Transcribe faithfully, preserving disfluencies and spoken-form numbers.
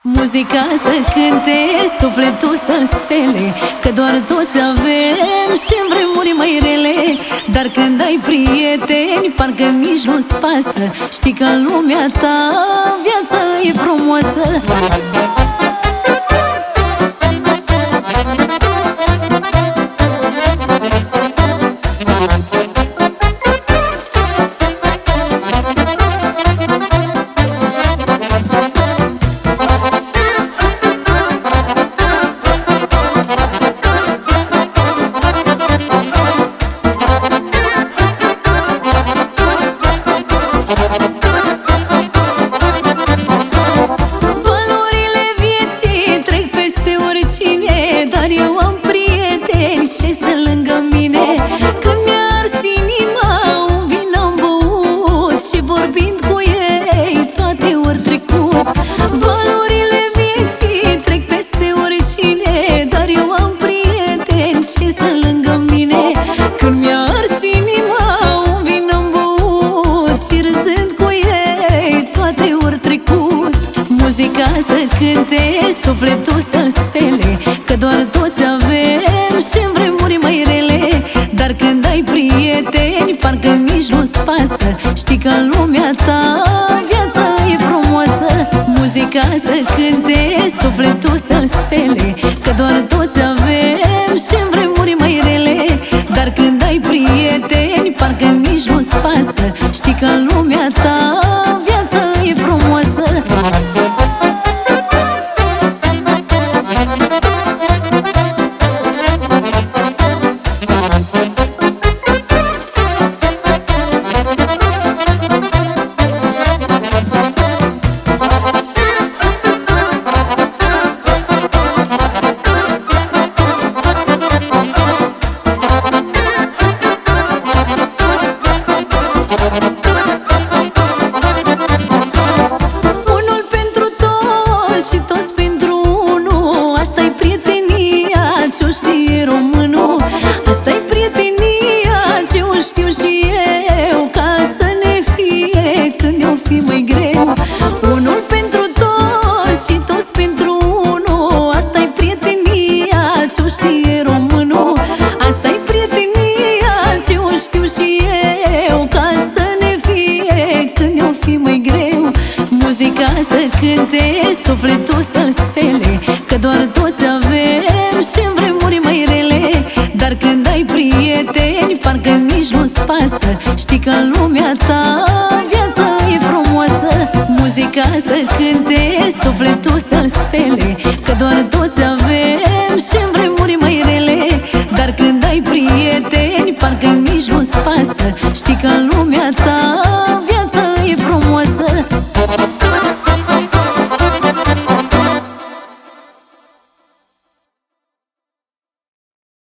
Muzica să cânte, sufletul să-l spele, că doar toți avem și în vremuri mai rele. Dar când ai prieteni, parcă nici nu-ți pasă. Știi că în lumea ta viața e frumoasă. Dar eu am prieteni ce sunt lângă mine. Când mi-a ars inima, un vin am băut și vorbind cu ei toate ori trecut. Valorile vieții trec peste oricine, dar eu am prieteni ce sunt lângă mine. Când mi-a ars inima, un vin am băut și râzând cu ei toate ori trecut. Muzica să cânte, sufletul să-l spele, că doar toți avem și în vremuri mai rele. Dar când ai prieteni, parcă nici nu-ți pasă. Știi că în lumea ta viața e frumoasă. Muzica să cânte, sufletul să-l spele, că doar toți avem și în vremuri mai rele. Dar când ai prieteni, parcă nici nu-ți pasă. Știi că în lumea ta viața e frumoasă. Asta-i prietenia ce-o știu și eu, ca să ne fie când eu fi mai greu. Unul pentru toți și toți pentru unul. Asta-i prietenia ce-o știe românul. Asta-i prietenia ce-o știu și eu, ca să ne fie când eu fi mai greu. Muzica să cânte, sufletul să-l spele, că doar toți avem și în vremuri mai rele. Dar când ai prieteni, parcă nici nu-ți pasă. Știi că în lumea ta viața e frumoasă. Muzica să cânte, sufletul să-l spele, că doar toți avem și în vremuri mai rele. Dar când ai prieteni, parcă nici nu-ți pasă. Știi că în lumea ta